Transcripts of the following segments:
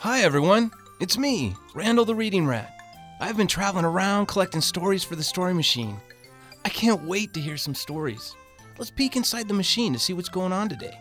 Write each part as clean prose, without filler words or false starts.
Hi everyone, it's me, Randall the Reading Rat. I've been traveling around collecting stories for the Story Machine. I can't wait to hear some stories. Let's peek inside the machine to see what's going on today.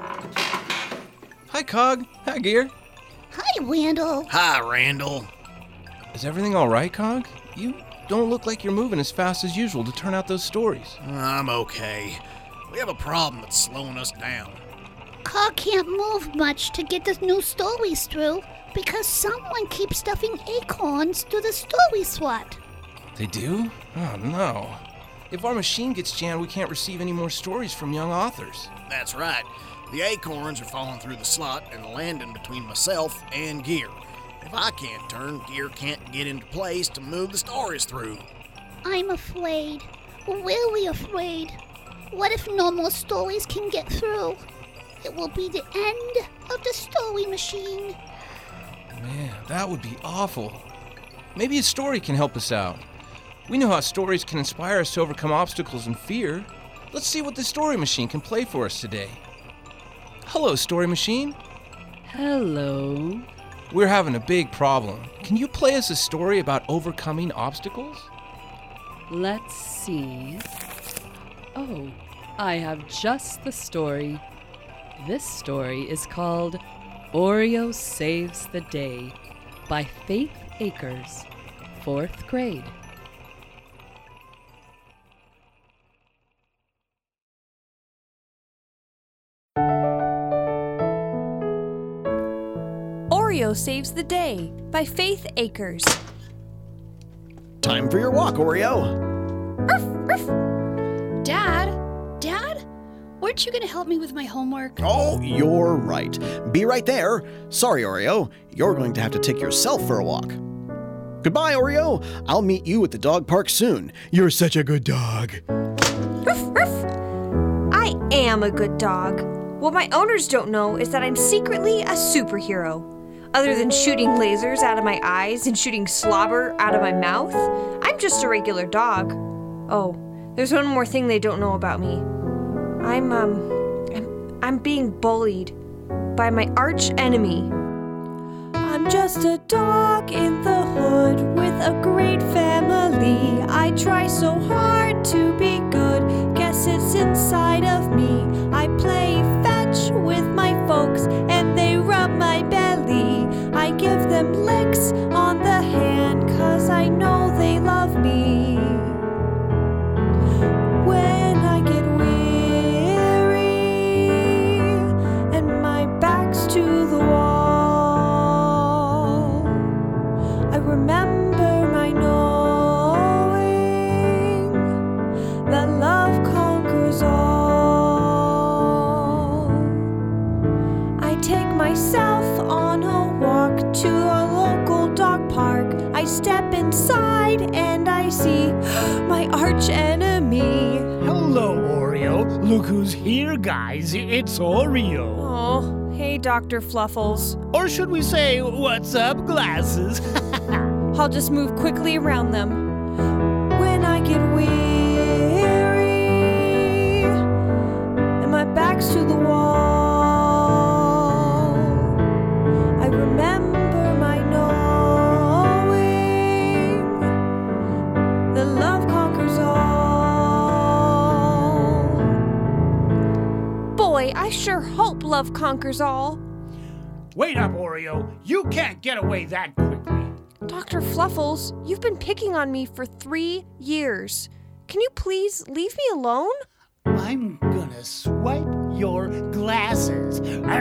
Hi Cog. Hi Gear. Hi, Randall. Hi, Randall. Is everything alright, Cog? You don't look like you're moving as fast as usual to turn out those stories. I'm okay. We have a problem that's slowing us down. Cog can't move much to get the new stories through because someone keeps stuffing acorns through the story slot. They do? Oh no. If our machine gets jammed, we can't receive any more stories from young authors. That's right. The acorns are falling through the slot and landing between myself and Gear. If I can't turn, Gear can't get into place to move the stories through. I'm afraid. Really afraid. What if no more stories can get through? It will be the end of the Story Machine. Man, that would be awful. Maybe a story can help us out. We know how stories can inspire us to overcome obstacles and fear. Let's see what the Story Machine can play for us today. Hello, Story Machine. Hello. We're having a big problem. Can you play us a story about overcoming obstacles? Let's see. Oh, I have just the story. This story is called Oreo Saves the Day by Faith Akers, 4th grade. Oreo Saves the Day by Faith Akers. Time for your walk, Oreo. Ruff, ruff. Dad, weren't you going to help me with my homework? Oh, you're right. Be right there. Sorry, Oreo. You're going to have to take yourself for a walk. Goodbye, Oreo. I'll meet you at the dog park soon. You're such a good dog. Ruff, ruff. I am a good dog. What my owners don't know is that I'm secretly a superhero. Other than shooting lasers out of my eyes and shooting slobber out of my mouth, I'm just a regular dog. Oh, there's one more thing they don't know about me. I'm being bullied by my arch enemy. I'm just a dog in the hood with a great family. I try so hard to be good, guess it's inside of me. I play fetch with my folks and they rub my belly. I give them licks on the hand 'cause I know they love me. When I get weary and my back's to the wall, I remember my knowing that love conquers all. I take myself on a walk to a local dog park. I step inside and I see my arch enemy. Hello, Oreo. Look who's here, guys. It's Oreo. Oh, hey, Dr. Fluffles. Or should we say, what's up, glasses? I'll just move quickly around them. When I get weary and my back's to the wall, I remember my knowing that love conquers all. Boy, I sure hope love conquers all. Wait up, Oreo. You can't get away that quickly. Dr. Fluffles, you've been picking on me for 3 years. Can you please leave me alone? I'm gonna swipe your glasses.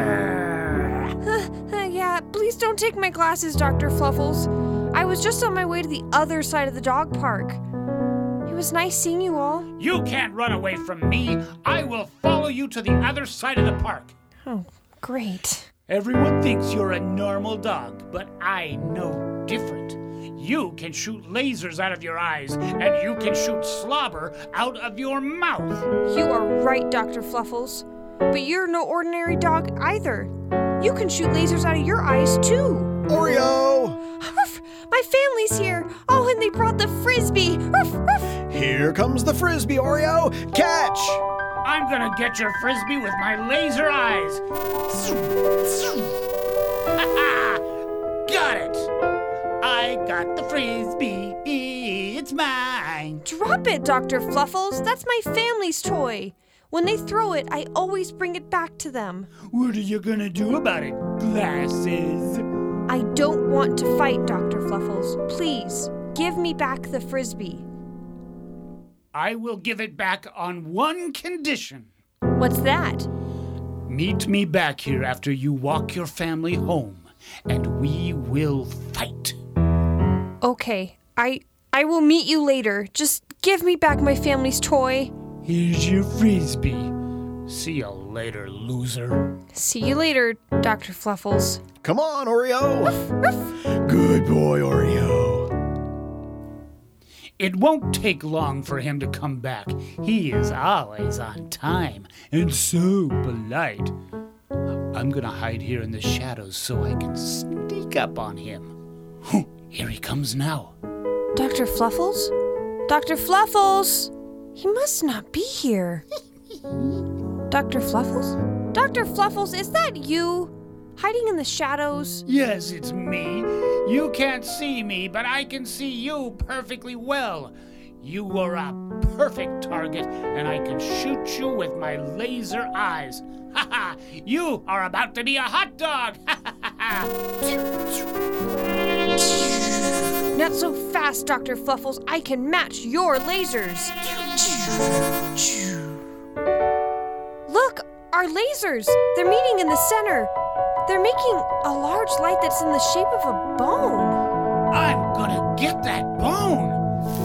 Yeah, please don't take my glasses, Dr. Fluffles. I was just on my way to the other side of the dog park. It was nice seeing you all. You can't run away from me. I will follow you to the other side of the park. Oh, great. Everyone thinks you're a normal dog, but I know different. You can shoot lasers out of your eyes, and you can shoot slobber out of your mouth. You are right, Dr. Fluffles. But you're no ordinary dog either. You can shoot lasers out of your eyes, too. Oreo! Ruff, my family's here. Oh, and they brought the Frisbee. Ruff, ruff. Here comes the Frisbee, Oreo. Catch! I'm gonna get your Frisbee with my laser eyes. got it! I got the frisbee. It's mine. Drop it, Dr. Fluffles. That's my family's toy. When they throw it, I always bring it back to them. What are you gonna do about it, Glasses? I don't want to fight, Dr. Fluffles. Please, give me back the frisbee. I will give it back on one condition. What's that? Meet me back here after you walk your family home, and we will fight. Okay, I will meet you later. Just give me back my family's toy. Here's your frisbee. See you later, loser. See you later, Dr. Fluffles. Come on, Oreo. Good boy, Oreo. It won't take long for him to come back. He is always on time and so polite. I'm gonna hide here in the shadows so I can sneak up on him. Here he comes now. Dr. Fluffles? Dr. Fluffles! He must not be here. Dr. Fluffles? Dr. Fluffles, is that you? Hiding in the shadows? Yes, it's me. You can't see me, but I can see you perfectly well. You are a perfect target, and I can shoot you with my laser eyes. Ha ha! You are about to be a hot dog! Ha ha ha! Not so fast, Dr. Fluffles. I can match your lasers. Look, our lasers. They're meeting in the center. They're making a large light that's in the shape of a bone. I'm gonna get that bone!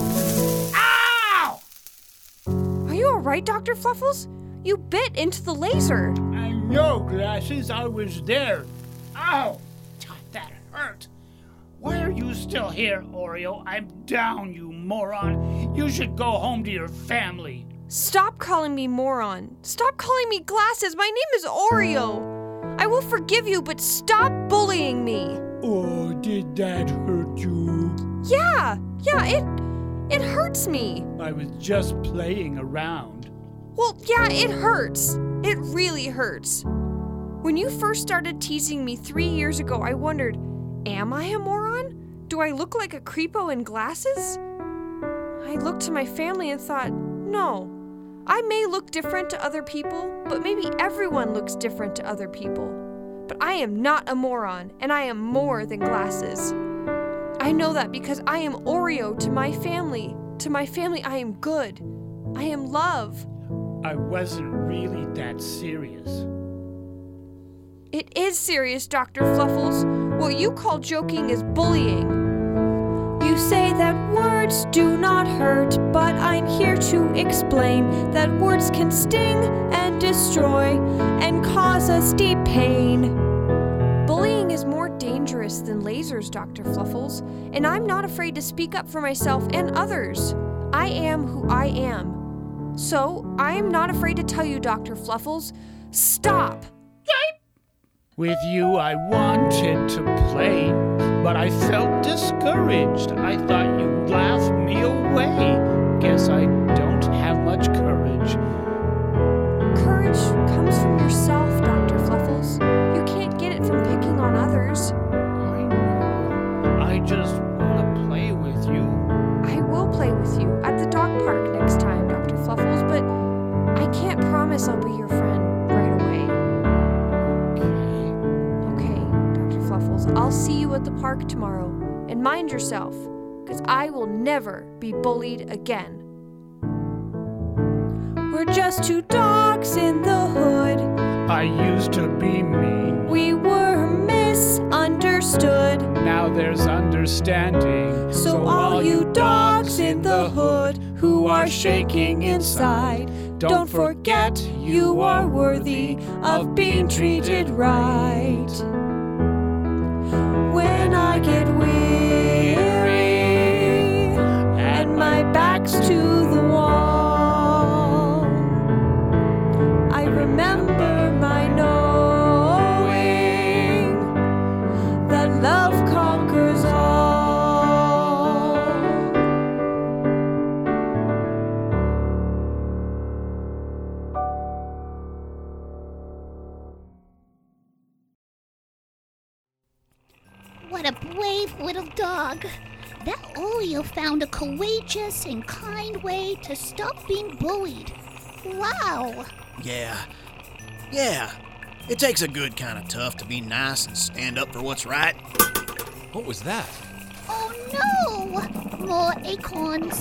Ow! Are you all right, Dr. Fluffles? You bit into the laser. I know, Glasses. I was there. Ow! That hurt. Why are you still here, Oreo? I'm down, you moron. You should go home to your family. Stop calling me moron. Stop calling me Glasses. My name is Oreo. I will forgive you, but stop bullying me. Oh, did that hurt you? Yeah, it hurts me. I was just playing around. Well, yeah, it hurts. It really hurts. When you first started teasing me 3 years ago, I wondered, am I a moron? Do I look like a creepo in glasses? I looked to my family and thought, no. I may look different to other people, but maybe everyone looks different to other people. But I am not a moron, and I am more than Glasses. I know that because I am Oreo to my family. To my family, I am good. I am love. I wasn't really that serious. It is serious, Dr. Fluffles. What you call joking is bullying. You say that words do not hurt, but I'm here to explain that words can sting and destroy and cause us deep pain. Bullying is more dangerous than lasers, Dr. Fluffles, and I'm not afraid to speak up for myself and others. I am who I am. So, I am not afraid to tell you, Dr. Fluffles, stop! With you, I wanted to play, but I felt discouraged. I thought you'd laugh me away. Guess I don't have much courage. Courage comes from yourself, Dr. Fluffles. You can't get it from picking on others. I know. I just want to play with you. I will play with you at the dog park next time, Dr. Fluffles, but I can't promise I'll be your friend right away. Okay, Dr. Fluffles, I'll see you at the park tomorrow. And mind yourself, because I will never be bullied again. We're just two dogs in the hood. I used to be mean. We were misunderstood. Now there's understanding. So all you dogs in the hood who are shaking inside, don't forget you are worthy of being treated right. When I get weary and my back's to the wall, I remember my knowing that love conquers all. What a little dog. That Oreo found a courageous and kind way to stop being bullied. Wow. Yeah. It takes a good kind of tough to be nice and stand up for what's right. What was that? Oh no! More acorns.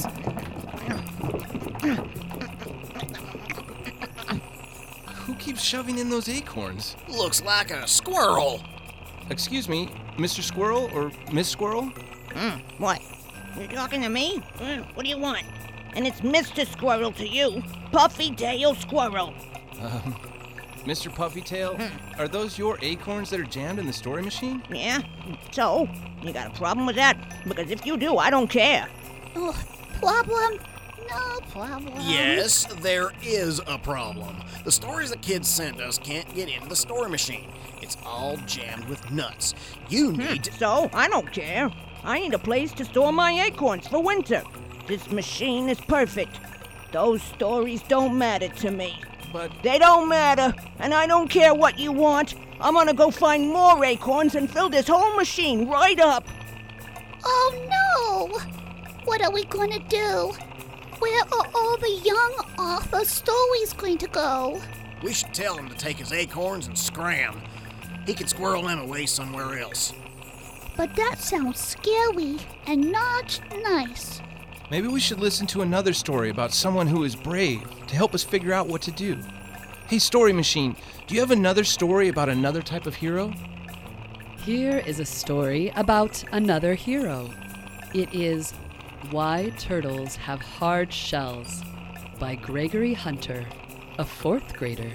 Who keeps shoving in those acorns? Looks like a squirrel. Excuse me, Mr. Squirrel or Miss Squirrel? What? You're talking to me? What do you want? And it's Mr. Squirrel to you. Puffy Tail Squirrel. Mr. Puffytail, are those your acorns that are jammed in the story machine? Yeah? So? You got a problem with that? Because if you do, I don't care. Oh, problem? No problem. Yes, there is a problem. The stories the kids sent us can't get into the story machine. It's all jammed with nuts. You need to... So? I don't care. I need a place to store my acorns for winter. This machine is perfect. Those stories don't matter to me. But... They don't matter, and I don't care what you want. I'm gonna go find more acorns and fill this whole machine right up. Oh no! What are we gonna do? Where are all the young Arthur stories going to go? We should tell him to take his acorns and scram. He can squirrel them away somewhere else. But that sounds scary and not nice. Maybe we should listen to another story about someone who is brave to help us figure out what to do. Hey, Story Machine, do you have another story about another type of hero? Here is a story about another hero. It is Why Turtles Have Hard Shells by Gregory Hunter, a 4th grader.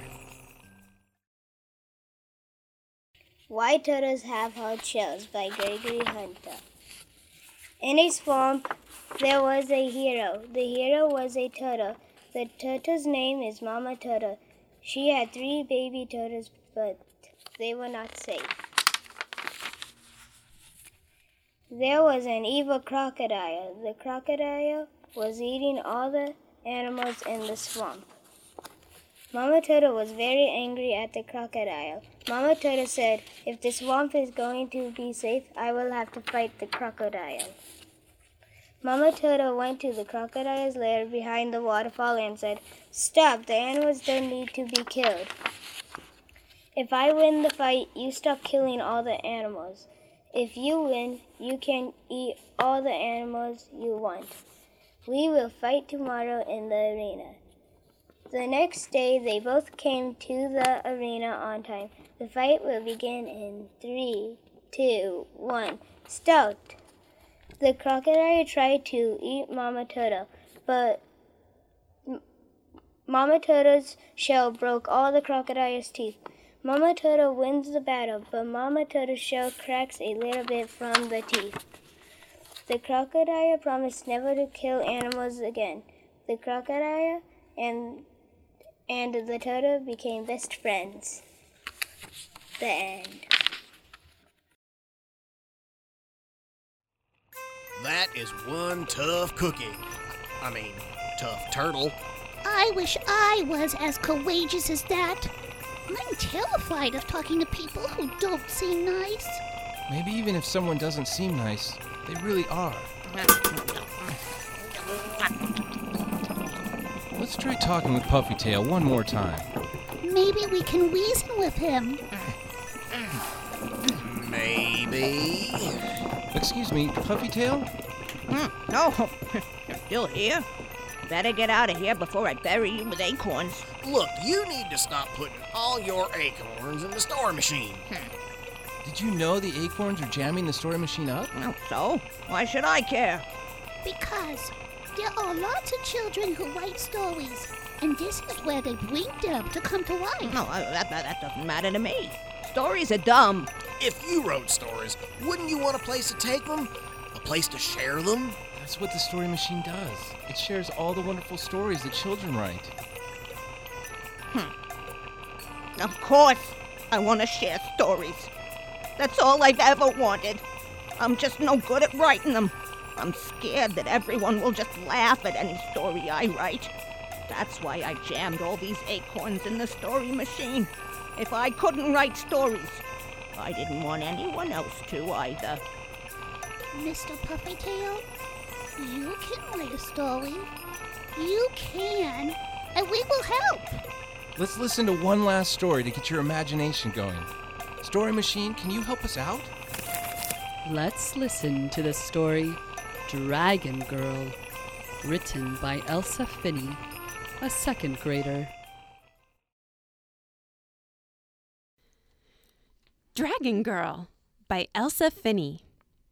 Why Turtles Have Hard Shells by Gregory Hunter. In a swamp, there was a hero. The hero was a turtle. The turtle's name is Mama Turtle. She had 3 baby turtles, but they were not safe. There was an evil crocodile. The crocodile was eating all the animals in the swamp. Mama Turtle was very angry at the crocodile. Mama Turtle said, "If the swamp is going to be safe, I will have to fight the crocodile." Mama Turtle went to the crocodile's lair behind the waterfall and said, "Stop, the animals don't need to be killed. If I win the fight, you stop killing all the animals. If you win, you can eat all the animals you want. We will fight tomorrow in the arena." The next day, they both came to the arena on time. The fight will begin in 3, 2, 1, start. The crocodile tried to eat Mama Turtle, but Mama Turtle's shell broke all the crocodile's teeth. Mama Turtle wins the battle, but Mama Turtle's shell cracks a little bit from the teeth. The crocodile promised never to kill animals again. The crocodile and the turtle became best friends. The end. That is one tough cookie. Tough turtle. I wish I was as courageous as that. I'm terrified of talking to people who don't seem nice. Maybe even if someone doesn't seem nice, they really are. Let's try talking with Puffytail one more time. Maybe we can reason with him. Maybe. Excuse me, Puffytail? Oh, you're still here? Better get out of here before I bury you with acorns. Look, you need to stop putting all your acorns in the story machine. Did you know the acorns are jamming the story machine up? Oh, so? Why should I care? Because there are lots of children who write stories, and this is where they bring them to come to life. No, that doesn't matter to me. Stories are dumb. If you wrote stories, wouldn't you want a place to take them? A place to share them? That's what the story machine does. It shares all the wonderful stories that children write. Of course, I want to share stories. That's all I've ever wanted. I'm just no good at writing them. I'm scared that everyone will just laugh at any story I write. That's why I jammed all these acorns in the story machine. If I couldn't write stories, I didn't want anyone else to either. Mr. Puffytail, you can write a story. You can, and we will help. Let's listen to one last story to get your imagination going. Story Machine, can you help us out? Let's listen to the story Dragon Girl, written by Elsa Finney, a second grader. Dragon Girl by Elsa Finney.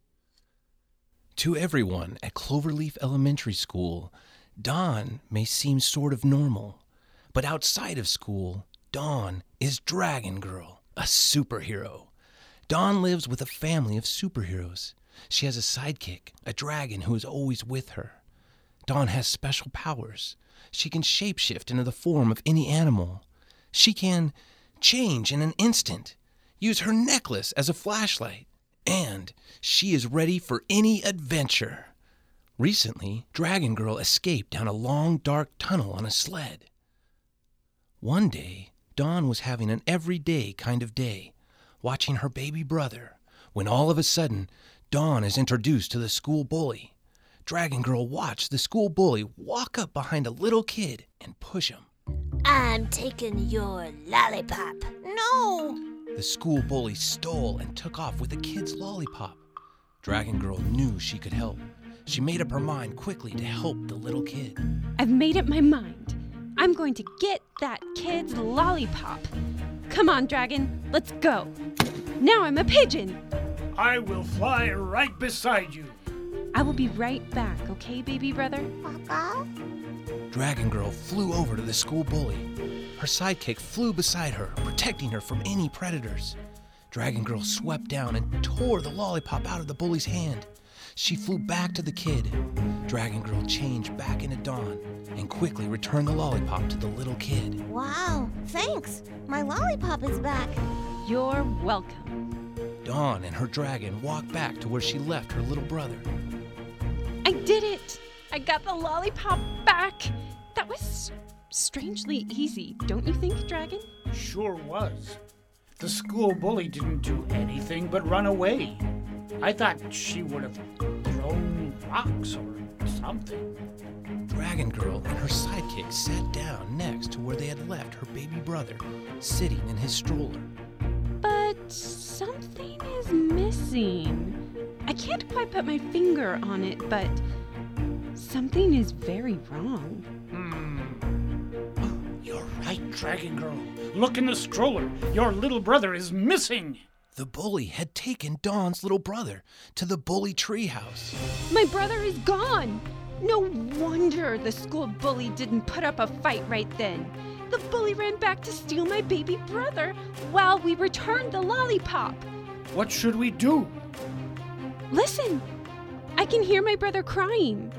To everyone at Cloverleaf Elementary School, Dawn may seem sort of normal. But outside of school, Dawn is Dragon Girl, a superhero. Dawn lives with a family of superheroes. She has a sidekick, a dragon who is always with her. Dawn has special powers. She can shapeshift into the form of any animal. She can change in an instant, use her necklace as a flashlight, and she is ready for any adventure. Recently, Dragon Girl escaped down a long, dark tunnel on a sled. One day, Dawn was having an everyday kind of day, watching her baby brother, when all of a sudden, Dawn is introduced to the school bully. Dragon Girl watched the school bully walk up behind a little kid and push him. I'm taking your lollipop. No! The school bully stole and took off with the kid's lollipop. Dragon Girl knew she could help. She made up her mind quickly to help the little kid. I've made up my mind. I'm going to get that kid's lollipop. Come on, Dragon, let's go. Now I'm a pigeon. I will fly right beside you. I will be right back, okay, baby brother? Papa? Dragon Girl flew over to the school bully. Her sidekick flew beside her, protecting her from any predators. Dragon Girl swept down and tore the lollipop out of the bully's hand. She flew back to the kid. Dragon Girl changed back into Dawn and quickly returned the lollipop to the little kid. Wow, thanks. My lollipop is back. You're welcome. Dawn and her dragon walked back to where she left her little brother. I did it! I got the lollipop back! That was strangely easy, don't you think, Dragon? Sure was. The school bully didn't do anything but run away. I thought she would have thrown rocks or something. Dragon Girl and her sidekick sat down next to where they had left her baby brother, sitting in his stroller. But something is missing. I can't quite put my finger on it, but something is very wrong. You're right, Dragon Girl. Look in the stroller. Your little brother is missing. The bully had taken Dawn's little brother to the bully treehouse. My brother is gone! No wonder the school bully didn't put up a fight right then. The bully ran back to steal my baby brother while we returned the lollipop. What should we do? Listen! I can hear my brother crying.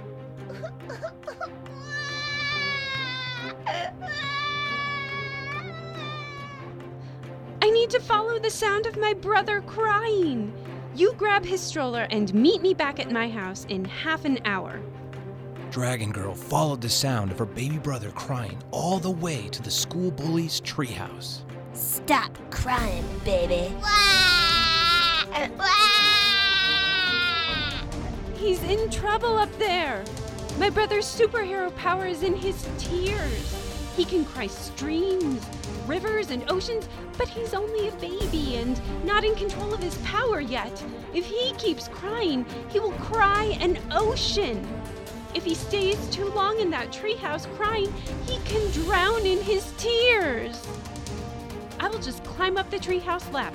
I need to follow the sound of my brother crying. You grab his stroller and meet me back at my house in half an hour. Dragon Girl followed the sound of her baby brother crying all the way to the school bully's treehouse. Stop crying, baby. He's in trouble up there. My brother's superhero power is in his tears. He can cry streams, rivers, and oceans, but he's only a baby and not in control of his power yet. If he keeps crying, he will cry an ocean. If he stays too long in that treehouse crying, he can drown in his tears. I will just climb up the treehouse ladder.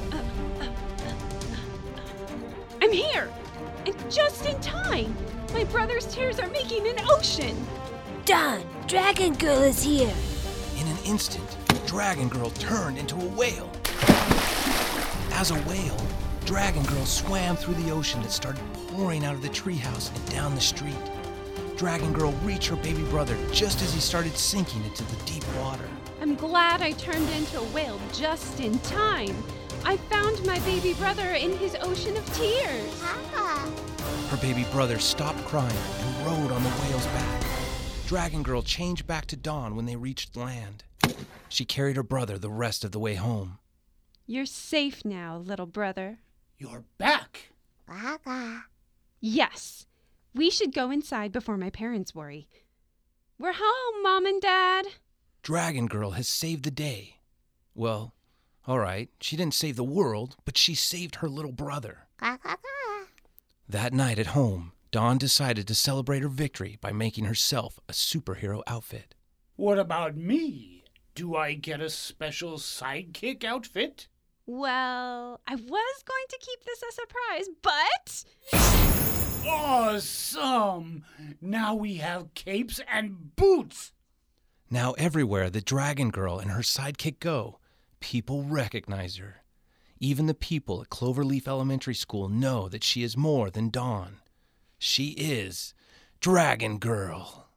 I'm here! And just in time! My brother's tears are making an ocean! Dawn, Dragon Girl is here. In an instant, Dragon Girl turned into a whale. As a whale, Dragon Girl swam through the ocean that started pouring out of the treehouse and down the street. Dragon Girl reached her baby brother just as he started sinking into the deep water. I'm glad I turned into a whale just in time. I found my baby brother in his ocean of tears. Papa. Her baby brother stopped crying and rode on the whale's back. Dragon Girl changed back to Dawn when they reached land. She carried her brother the rest of the way home. You're safe now, little brother. You're back. Yes, we should go inside before my parents worry. We're home, Mom and Dad. Dragon Girl has saved the day. Well, all right, she didn't save the world, but she saved her little brother. That night at home, Dawn decided to celebrate her victory by making herself a superhero outfit. What about me? Do I get a special sidekick outfit? Well, I was going to keep this a surprise, but... Awesome! Now we have capes and boots! Now everywhere the Dragon Girl and her sidekick go, people recognize her. Even the people at Cloverleaf Elementary School know that she is more than Dawn. She is Dragon Girl.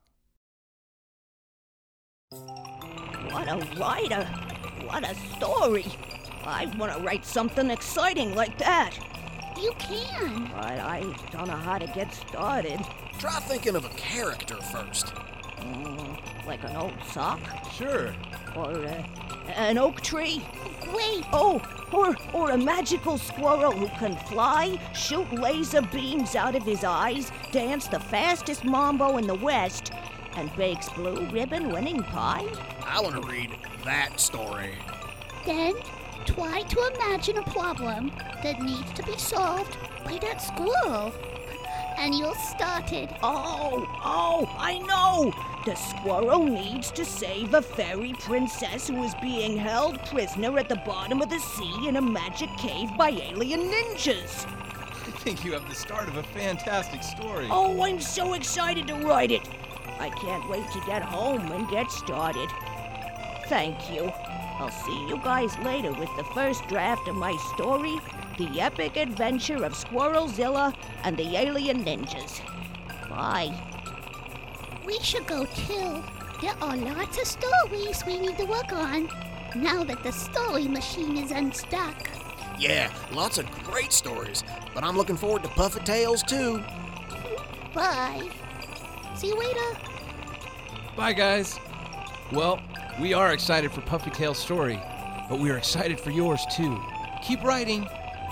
What a writer! What a story! I want to write something exciting like that. You can. But I don't know how to get started. Try thinking of a character first. Like an old sock? Sure. Or an oak tree? Great. Oh, or a magical squirrel who can fly, shoot laser beams out of his eyes, dance the fastest mambo in the West, and bakes blue ribbon-winning pie? I want to read that story. Then try to imagine a problem that needs to be solved by that squirrel. And you'll start it. Oh, I know! The squirrel needs to save a fairy princess who is being held prisoner at the bottom of the sea in a magic cave by alien ninjas. I think you have the start of a fantastic story. Oh, I'm so excited to write it. I can't wait to get home and get started. Thank you. I'll see you guys later with the first draft of my story, The Epic Adventure of Squirrelzilla and the Alien Ninjas. Bye. We should go too. There are lots of stories we need to work on now that the story machine is unstuck. Yeah, lots of great stories, but I'm looking forward to Puffy Tales too. Bye. See you later. Bye, guys. Well, we are excited for Puffy Tail's story, but we are excited for yours too. Keep writing.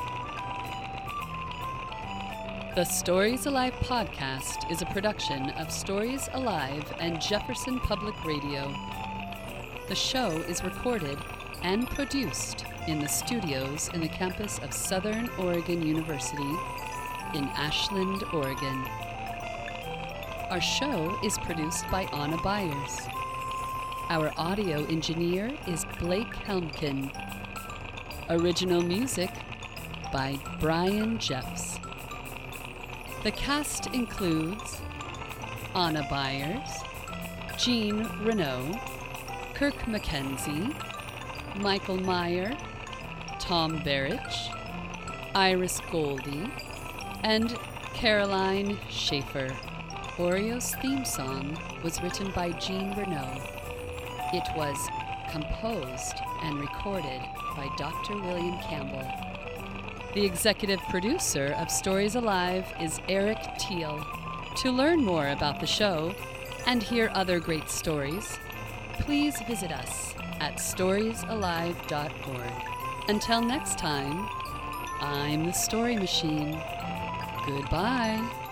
The Stories Alive podcast is a production of Stories Alive and Jefferson Public Radio. The show is recorded and produced in the studios in the campus of Southern Oregon University in Ashland, Oregon. Our show is produced by Anna Byers. Our audio engineer is Blake Helmkin. Original music by Brian Jeffs. The cast includes Anna Byers, Jean Renault, Kirk McKenzie, Michael Meyer, Tom Barrich, Iris Goldie, and Caroline Schaefer. Oreo's theme song was written by Jean Renault. It was composed and recorded by Dr. William Campbell. The executive producer of Stories Alive is Eric Teal. To learn more about the show and hear other great stories, please visit us at storiesalive.org. Until next time, I'm the Story Machine. Goodbye.